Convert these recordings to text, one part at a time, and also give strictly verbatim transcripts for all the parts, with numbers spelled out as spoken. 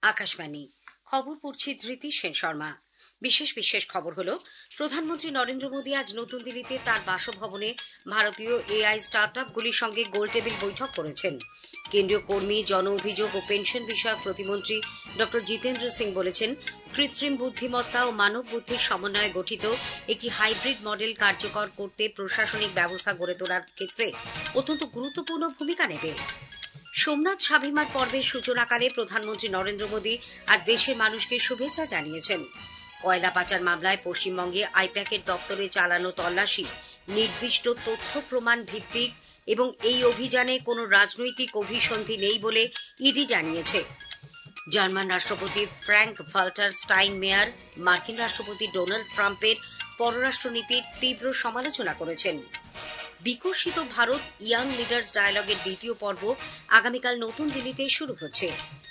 আকাশবাণী খবর পড়ছি ধৃতি সেন শর্মা। বিশেষ বিশেষ খবর হলো, প্রধানমন্ত্রী নরেন্দ্র মোদী আজ নতুন দিল্লিতে তার বাসভবনে ভারতীয় এআই স্টার্টআপগুলির সঙ্গে গোলটেবিল বৈঠক করেছেন। কেন্দ্রীয় কর্মী, জন অভিযোগ ও পেনশন বিষয়ক প্রতিমন্ত্রী ডক্টর জিতেন্দ্র সিং বলেছেন, কৃত্রিম বুদ্ধিমত্তা ও মানব বুদ্ধির সমন্বয়ে গঠিত একটি হাইব্রিড মডেল কার্যকর করতে প্রশাসনিক ব্যবস্থা গড়ে তোলার ক্ষেত্রে অত্যন্ত গুরুত্বপূর্ণ ভূমিকা নেবে। সোমনাথ স্বাভিমান পর্বের সূচনাকালে প্রধানমন্ত্রী নরেন্দ্র মোদী আর দেশের মানুষকে শুভেচ্ছা জানিয়েছেন। কয়লা পাচার মামলায় পশ্চিমবঙ্গে আইপ্যাকের দপ্তরে চালানো তল্লাশি নির্দিষ্ট তথ্য প্রমাণ ভিত্তিক এবং এই অভিযানে কোনো রাজনৈতিক অভিসন্ধি নেই বলে ইডি জানিয়েছে। জার্মান রাষ্ট্রপতি ফ্র্যাঙ্ক ভাল্টার স্টাইনমেয়ার মার্কিন রাষ্ট্রপতি ডোনাল্ড ট্রাম্পের পররাষ্ট্রনীতির তীব্র সমালোচনা করেছেন। বিকশিত ভারত ইয়াং লিডার্স ডায়ালগের দ্বিতীয় পর্ব আগামীকাল নতুন দিল্লিতে শুরু হচ্ছে।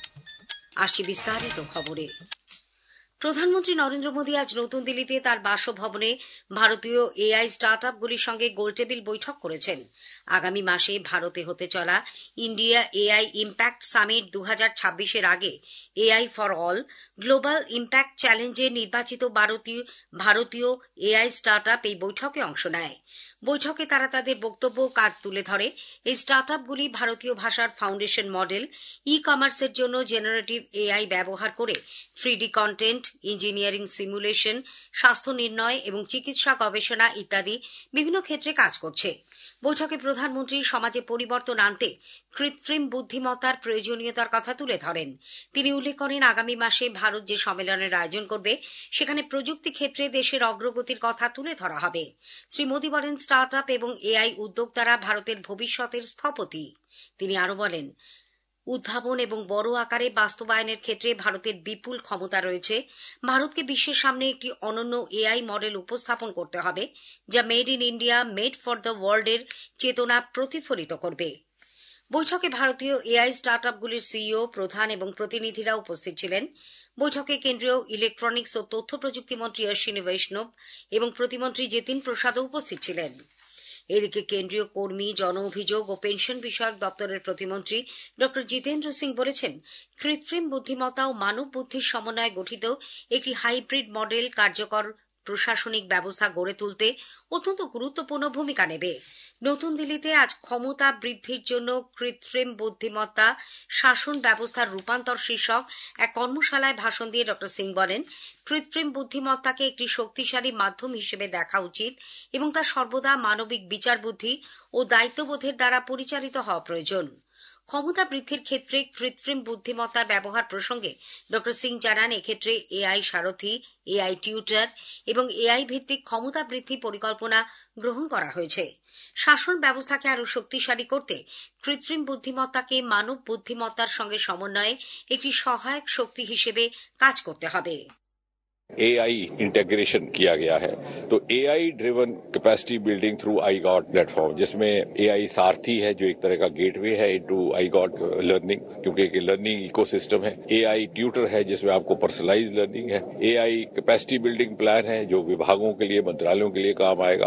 আসছি বিস্তারিত খবরে। প্রধানমন্ত্রী নরেন্দ্র মোদী আজ নতুন দিল্লিতে তার বাসভবনে ভারতীয় এআই স্টার্টআপগুলির সঙ্গে গোলটেবিল বৈঠক করেছেন। আগামী মাসে ভারতে হতে চলা ইন্ডিয়া এআই ইম্প্যাক্ট সামিট দু হাজার ছাব্বিশের আগে AI for all global impact চ্যালেঞ্জে নির্বাচিত ভারতীয় ভারতীয় এআই স্টার্টআপ এই বৈঠকে অংশ নেয়। বৈঠকে তারা তাদের বক্তব্য কাজ তুলে ধরে। এই স্টার্টআপগুলি ভারতীয় ভাষার ফাউন্ডেশন মডেল, ই কমার্সের জন্য জেনারেটিভ এআই ব্যবহার করে three D content, engineering simulation, স্বাস্থ্য নির্ণয় এবং চিকিৎসা গবেষণা ইত্যাদি বিভিন্ন ক্ষেত্রে কাজ করছে। বৈঠকে প্রধানমন্ত্রী সমাজে পরিবর্তন আনতে কৃত্রিম বুদ্ধিমত্তার প্রয়োজনীয়তার কথা তুলে ধরেন। তিনি উল্লেখ করেন, আগামী মাসে ভারত যে সম্মেলনের আয়োজন করবে সেখানে প্রযুক্তি ক্ষেত্রে দেশের অগ্রগতির কথা তুলে ধরা হবে। শ্রী মোদী বলেন, স্টার্টআপ এবং এআই উদ্যোক্তারা ভারতের ভবিষ্যতের স্থপতি। তিনি আরো বলেন, উদ্ভাবন এবং বড় আকারে বাস্তবায়নের ক্ষেত্রে ভারতের বিপুল ক্ষমতা রয়েছে। ভারতকে বিশ্বের সামনে একটি অনন্য এআই মডেল উপস্থাপন করতে হবে, যা made in India, made for the ওয়ার্ল্ডের চেতনা প্রতিফলিত করবে। বৈঠকে ভারতীয় এআই স্টার্টআপগুলির সিইও, প্রধান এবং প্রতিনিধিরা উপস্থিত ছিলেন। বৈঠকে কেন্দ্রীয় ইলেকট্রনিক্স ও তথ্য প্রযুক্তি মন্ত্রী অশ্বিনী বৈষ্ণব এবং প্রতিমন্ত্রী জিতিন প্রসাদও উপস্থিত ছিলেন। এদিকে কেন্দ্রীয় কর্মী, জন অভিযোগ ও পেনশন বিষয়ক দপ্তরের প্রতিমন্ত্রী ডক্টর জিতেন্দ্র সিং বলেছেন, কৃত্রিম বুদ্ধিমত্তা ও মানব বুদ্ধির সমন্বয়ে গঠিত একটি হাইব্রিড মডেল কার্যকর প্রশাসনিক ব্যবস্থা গড়ে তুলতে অত্যন্ত গুরুত্বপূর্ণ ভূমিকা নেবে। নতুন দিল্লিতে আজ ক্ষমতা বৃদ্ধির জন্য কৃত্রিম বুদ্ধিমত্তা শাসন ব্যবস্থার রূপান্তর শীর্ষক এক কর্মশালায় ভাষণ দিয়ে ডক্টর সিং বলেন, কৃত্রিম বুদ্ধিমত্তাকে একটি শক্তিশালী মাধ্যম হিসেবে দেখা উচিত এবং তা সর্বদা মানবিক বিচার বুদ্ধি ও দায়িত্ববোধের দ্বারা পরিচালিত হওয়া প্রয়োজন। ক্ষমতা বৃদ্ধির ক্ষেত্রে কৃত্রিম বুদ্ধিমত্তার ব্যবহার প্রসঙ্গে ডক্টর সিং জানান, এক্ষেত্রে এআই সারথি, এআই টিউটার এবং এআই ভিত্তিক ক্ষমতা বৃদ্ধি পরিকল্পনা গ্রহণ করা হয়েছে। শাসন ব্যবস্থাকে আরো শক্তিশালী করতে কৃত্রিম বুদ্ধিমত্তাকে মানব বুদ্ধিমত্তার সঙ্গে সমন্বয়ে একটি সহায়ক শক্তি হিসেবে কাজ করতে হবে। एआई इंटीग्रेशन किया गया है, तो AI driven capacity building through iGOT platform, जिसमें एआई सारथी है जो एक तरह का गेटवे है इनटू आई गॉट लर्निंग, क्योंकि एक लर्निंग इकोसिस्टम है। एआई ट्यूटर है जिसमें आपको पर्सनलाइज लर्निंग है। एआई कैपेसिटी बिल्डिंग प्लान है जो विभागों के लिए, मंत्रालयों के लिए काम आएगा।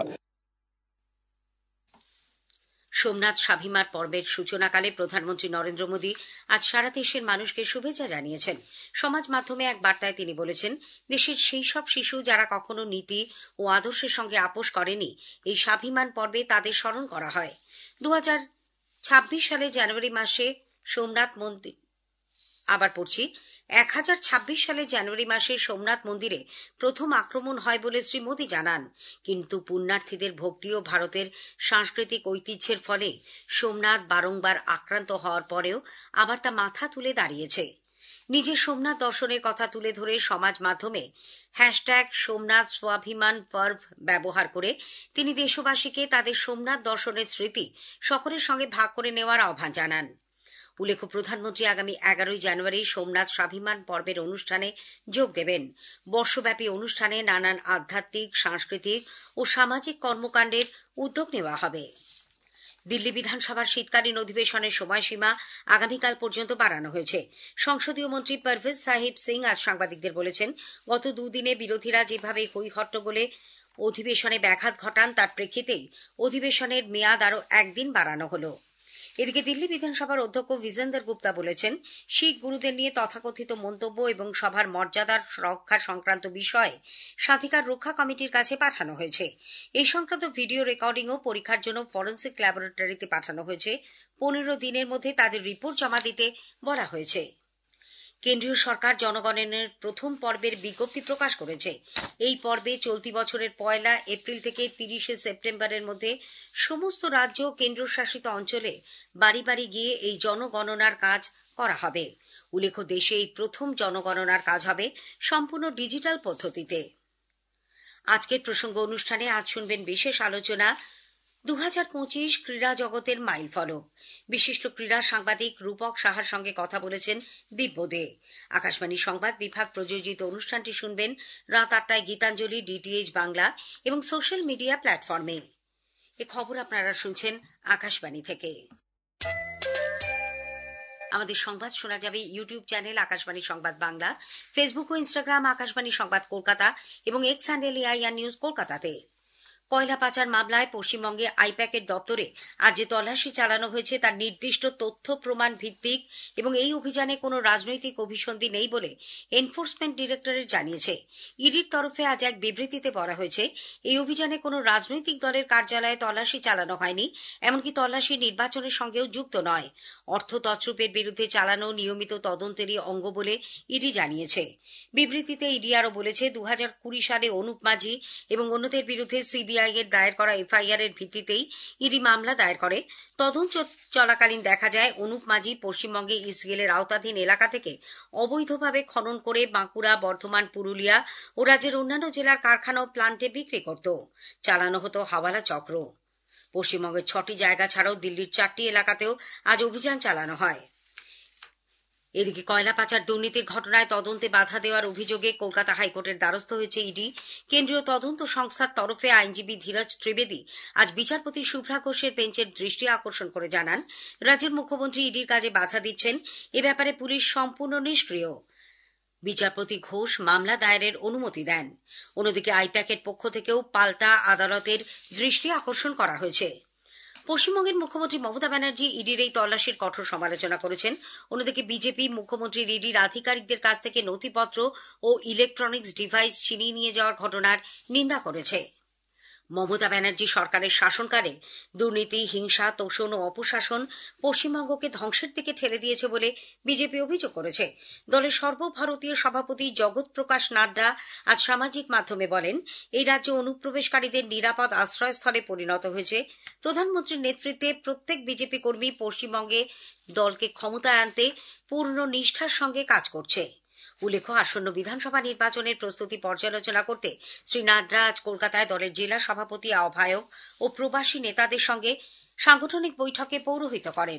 সোমনাথ স্বাভিমান পর্বের সূচনাকালে প্রধানমন্ত্রী নরেন্দ্র মোদী আজ সারা দেশের মানুষকে শুভেচ্ছা জানিয়েছেন। সমাজ মাধ্যমে এক বার্তায় তিনি বলেছেন, দেশের সেই সব শিশু যারা কখনো নীতি ও আদর্শের সঙ্গে আপোষ করেনি, এই স্বাভিমান পর্বে তাদের স্মরণ করা হয়। দু হাজার ছাব্বিশ সালে জানুয়ারি মাসে সোমনাথ মন্দির আবার পড়ছি এক হাজার ছাব্বিশ সালে জানুয়ারি মাসে সোমনাথ মন্দিরে প্রথম আক্রমণ হয় বলে শ্রী মোদী জানান, কিন্তু পুণ্যার্থীদের ভক্তি ও ভারতের সাংস্কৃতিক ঐতিহ্যের ফলে সোমনাথ বারংবার আক্রান্ত হওয়ার পরেও আবার তা মাথা তুলে দাঁড়িয়েছে। নিজের সোমনাথ দর্শনের কথা তুলে ধরে সমাজ মাধ্যমে হ্যাশট্যাগ সোমনাথ স্বাভিমান পর্ব ব্যবহার করে তিনি দেশবাসীকে তাদের সোমনাথ দর্শনের স্মৃতি সকলের সঙ্গে ভাগ করে নেওয়ার আহ্বান জানান। উল্লেখ্য, প্রধানমন্ত্রী আগামী এগারোই জানুয়ারি সোমনাথ স্বাভিমান পর্বের অনুষ্ঠানে যোগ দেবেন। বর্ষব্যাপী অনুষ্ঠানে নানান আধ্যাত্মিক, সাংস্কৃতিক ও সামাজিক কর্মকাণ্ডের উদ্যোগ নেওয়া হবে। দিল্লি বিধানসভার শীতকালীন অধিবেশনের সময়সীমা আগামীকাল পর্যন্ত বাড়ানো হয়েছে। সংসদীয় মন্ত্রী পারভেজ সাহিব সিং আজ সাংবাদিকদের বলেছেন, গত দুদিনে বিরোধীরা যেভাবে হই হট্টগোলে অধিবেশনে ব্যাঘাত ঘটান তার প্রেক্ষিতেই অধিবেশনের মেয়াদ আরও একদিন বাড়ানো হলো। এদিকে দিল্লি বিধানসভার অধ্যক্ষ বিজেন্দর গুপ্তা বলেছেন, শিখ গুরুদের নিয়ে তথাকথিত মন্তব্য এবং সভার মর্যাদার রক্ষা সংক্রান্ত বিষয়ে স্বাধিকার রক্ষা কমিটির কাছে পাঠানো হয়েছে। এই সংক্রান্ত ভিডিও রেকর্ডিংও পরীক্ষার জন্য ফরেন্সিক ল্যাবরেটরিতে পাঠানো হয়েছে। পনেরো দিনের মধ্যে তাদের রিপোর্ট জমা দিতে বলা হয়েছে। কেন্দ্রীয় সরকার জনগণনার প্রথম পর্বের বিজ্ঞপ্তি প্রকাশ করেছে। এই পর্বে চলতি বছরের পয়লা এপ্রিল থেকে তিরিশে সেপ্টেম্বরের মধ্যে সমস্ত রাজ্য ও কেন্দ্রশাসিত অঞ্চলে বাড়ি বাড়ি গিয়ে এই জনগণনার কাজ করা হবে। উল্লেখ্য, দেশে এই প্রথম জনগণনার কাজ হবে সম্পূর্ণ ডিজিটাল পদ্ধতিতে। আজকের প্রসঙ্গ অনুষ্ঠানে আজ শুনবেন বিশেষ আলোচনা দু হাজার পঁচিশ ক্রীড়া জগতের মাইল ফলক। বিশিষ্ট ক্রীড়া সাংবাদিক রূপক সাহার সঙ্গে কথা বলেছেন দিব্য দে। আকাশবাণী সংবাদ বিভাগ প্রযোজিত অনুষ্ঠানটি শুনবেন রাত আটটায় গীতাঞ্জলি, ডিটিএইচ বাংলা এবং সোশ্যাল মিডিয়া প্ল্যাটফর্মে। এ খবর আপনারা শুনছেন আকাশবাণী থেকে। আমাদের সংবাদ শোনা যাবে ইউটিউব চ্যানেল আকাশবাণী সংবাদ বাংলা, ফেসবুক ও ইনস্টাগ্রাম আকাশবাণী সংবাদ কলকাতা এবং এক্স হ্যান্ডেল এআইআর নিউজ কলকাতাতে। কয়লা পাচার মামলায় পশ্চিমবঙ্গে আইপ্যাকের দপ্তরে আজ যে তল্লাশি চালানো হয়েছে তার নির্দিষ্ট তথ্য প্রমাণ ভিত্তিক এবং এই অভিযানে কোনো রাজনৈতিক অভিসন্ধি নেই বলে এনফোর্সমেন্ট ডিরেক্টরেট জানিয়েছে। ইডির তরফে আজ এক বিবৃতিতে বলা হয়েছে, এই অভিযানে কোনো রাজনৈতিক দলের কার্যালয়ে তল্লাশি চালানো হয়নি, এমনকি তল্লাশি নির্বাচনের সঙ্গেও যুক্ত নয়। অর্থ তছরূপের বিরুদ্ধে চালানো নিয়মিত তদন্তেরই অঙ্গ বলে ইডি জানিয়েছে। বিবৃতিতে ইডি আরও বলেছে, দু হাজার কুড়ি সালে অনুপ মাঝি এবং অন্যদের বিরুদ্ধে সিবিআই এর দায়ের করা এফআইআর এর ভিত্তিতেই ইডি মামলা দায়ের করে। তদন্ত চলাকালীন দেখা যায়, অনুপ মাঝি পশ্চিমবঙ্গে ইসিএল এর আওতাধীন এলাকা থেকে অবৈধভাবে খনন করে বাঁকুড়া, বর্ধমান, পুরুলিয়া ও রাজ্যের অন্যান্য জেলার কারখানা ও প্লান্টে বিক্রি করত। চালানো হতো হাওয়ালা চক্র। পশ্চিমবঙ্গের ছটি জায়গা ছাড়াও দিল্লির চারটি এলাকাতেও আজ অভিযান চালানো হয়। এদিকে কয়লা পাচার দুর্নীতির ঘটনায় তদন্তে বাধা দেওয়ার অভিযোগে কলকাতা হাইকোর্টের দ্বারস্থ হয়েছে ইডি। কেন্দ্রীয় তদন্ত সংস্থার তরফে আইনজীবী ধীরজ ত্রিবেদী আজ বিচারপতি শুভ্রা ঘোষের বেঞ্চের দৃষ্টি আকর্ষণ করে জানান, রাজ্যের মুখ্যমন্ত্রী ইডির কাজে বাধা দিচ্ছেন। এ ব্যাপারে পুলিশ সম্পূর্ণ নিষ্ক্রিয়। বিচারপতি ঘোষ মামলা দায়েরের অনুমতি দেন। অন্যদিকে আইপ্যাকের পক্ষ থেকেও পাল্টা আদালতের দৃষ্টি আকর্ষণ করা হয়েছে। পশ্চিমবঙ্গের মুখ্যমন্ত্রী মমতা ব্যানার্জি ইডির এই তল্লাশির কঠোর সমালোচনা করেছেন। অন্যদিকে বিজেপি মুখ্যমন্ত্রীর ইডির আধিকারিকদের কাছ থেকে নথিপত্র ও ইলেকট্রনিক্স ডিভাইস ছিনিয়ে নিয়ে যাওয়ার ঘটনার নিন্দা করেছে। মমতা ব্যানার্জি সরকারের শাসনকালে দুর্নীতি, হিংসা, তোষণ ও অপশাসন পশ্চিমবঙ্গকে ধ্বংসের দিকে ঠেলে দিয়েছে বলে বিজেপি অভিযোগ করেছে। দলের সর্বভারতীয় সভাপতি জগৎ প্রকাশ নাড্ডা আজ সামাজিক মাধ্যমে বলেন, এই রাজ্য অনুপ্রবেশকারীদের নিরাপদ আশ্রয়স্থলে পরিণত হয়েছে। প্রধানমন্ত্রীর নেতৃত্বে প্রত্যেক বিজেপি কর্মী পশ্চিমবঙ্গে দলকে ক্ষমতায় আনতে পূর্ণ নিষ্ঠার সঙ্গে কাজ করছে। উল্লেখ্য, আসন্ন বিধানসভা নির্বাচনের প্রস্তুতি পর্যালোচনা করতে শ্রী নাড্ডা আজ কলকাতায় দলের জেলা সভাপতি, আহ্বায়ক ও প্রবাসী নেতাদের সঙ্গে সাংগঠনিক বৈঠকে পৌরোহিত্য করেন।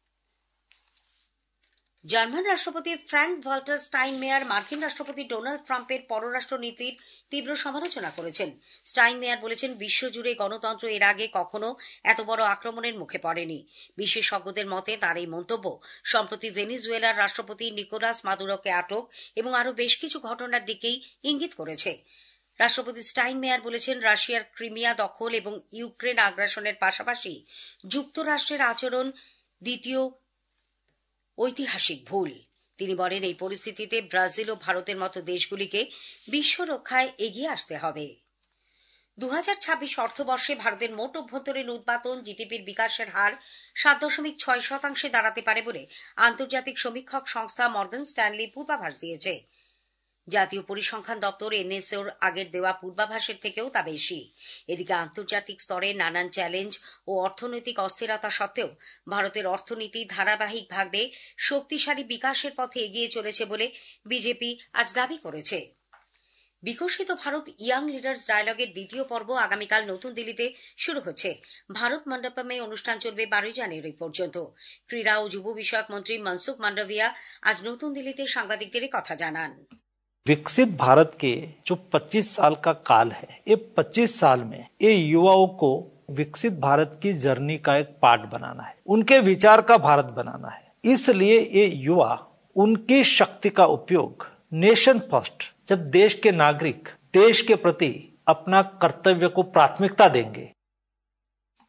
জার্মান রাষ্ট্রপতি ফ্র্যাঙ্ক ভল্টার স্টাইনমেয়ার মার্কিন রাষ্ট্রপতি ডোনাল্ড ট্রাম্পের পররাষ্ট্র নীতির তীব্র সমালোচনা করেছেন। স্টাইনমেয়ার বলেছেন, বিশ্বজুড়ে গণতন্ত্র এর আগে কখনো এত বড় আক্রমণের মুখে পড়েনি। বিশেষজ্ঞদের মতে তার এই মন্তব্য সম্প্রতি ভেনেজুয়েলার রাষ্ট্রপতি নিকোলাস মাদুরোকে আটক এবং আরও বেশ কিছু ঘটনার দিকেই ইঙ্গিত করেছে। রাষ্ট্রপতি স্টাইনমেয়ার বলেছেন, রাশিয়ার ক্রিমিয়া দখল এবং ইউক্রেন আগ্রাসনের পাশাপাশি যুক্তরাষ্ট্রের আচরণ দ্বিতীয় ঐতিহাসিক ভুল। তিনি বলেন, এই পরিস্থিতিতে ব্রাজিল ও ভারতের মতো দেশগুলিকে বিশ্ব রক্ষায় এগিয়ে আসতে হবে। দু হাজার ছাব্বিশ অর্থবর্ষে ভারতের মোট অভ্যন্তরীণ উৎপাদন জিডিপির বিকাশের হার সাত দশমিক ছয় শতাংশে দাঁড়াতে পারে বলে আন্তর্জাতিক সমীক্ষক সংস্থা মর্গান স্ট্যানলি পূর্বাভাস দিয়েছে। জাতীয় পরিসংখ্যান দপ্তর এনএসওর আগের দেওয়া পূর্বাভাসের থেকেও তা বেশি। এদিকে আন্তর্জাতিক স্তরে নানান চ্যালেঞ্জ ও অর্থনৈতিক অস্থিরতা সত্ত্বেও ভারতের অর্থনীতি ধারাবাহিকভাবে শক্তিশালী বিকাশের পথে এগিয়ে চলেছে বলে বিজেপি আজ দাবি করেছে। বিকশিত ভারত ইয়াং লিডার্স ডায়ালগের দ্বিতীয় পর্ব আগামীকাল নতুন দিল্লিতে শুরু হচ্ছে। ভারত মণ্ডপমে অনুষ্ঠান চলবে বারোই জানুয়ারি পর্যন্ত। ক্রীড়া ও যুব বিষয়ক মন্ত্রী মনসুখ মান্ডভিয়া আজ নতুন দিল্লিতে সাংবাদিকদের কথা জানান। विकसित भारत के जो पच्चीस साल का काल है, ये पच्चीस साल में ये युवाओं को विकसित भारत की जर्नी का एक पार्ट बनाना है, उनके विचार का भारत बनाना है। इसलिए ये युवा उनकी शक्ति का उपयोग नेशन फर्स्ट, जब देश के नागरिक देश के प्रति अपना कर्तव्य को प्राथमिकता देंगे।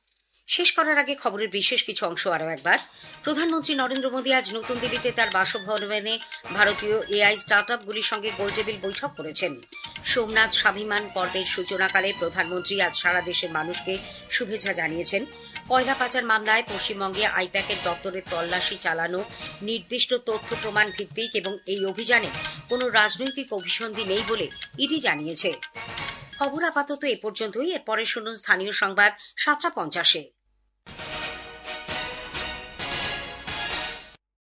শেষ করার আগে খবরের বিশেষ কিছু অংশ আরও একবার। প্রধানমন্ত্রী নরেন্দ্র মোদী আজ নতুন দিল্লিতে তার বাসভবনে ভারতীয় এআই স্টার্টআপগুলির সঙ্গে গোলটেবিল বৈঠক করেছেন। সোমনাথ স্বাভিমান পর্বের সূচনাকালে প্রধানমন্ত্রী আজ সারা দেশের মানুষকে শুভেচ্ছা জানিয়েছেন। কয়লা পাচার মামলায় পশ্চিমবঙ্গে আইপ্যাকের দপ্তরের তল্লাশি চালানো নির্দিষ্ট তথ্য প্রমাণ ভিত্তিক এবং এই অভিযানে কোনো রাজনৈতিক অভিসন্ধি নেই বলে ইডি জানিয়েছে। খবর আপাতত এ পর্যন্তই। এরপরে শুনুন স্থানীয় সংবাদ সাতটা পঞ্চাশে।